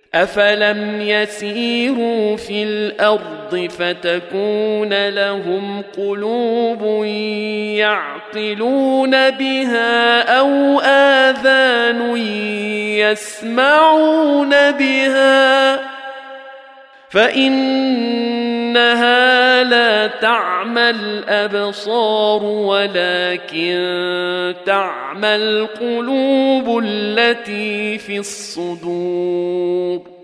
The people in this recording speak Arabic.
أفلم يسيروا في الأرض فتكون لهم قلوب يعقلون بها أو آذان يسمعون بها فإنها لا تعمى الأبصار ولكن تعمى القلوب التي في الصدور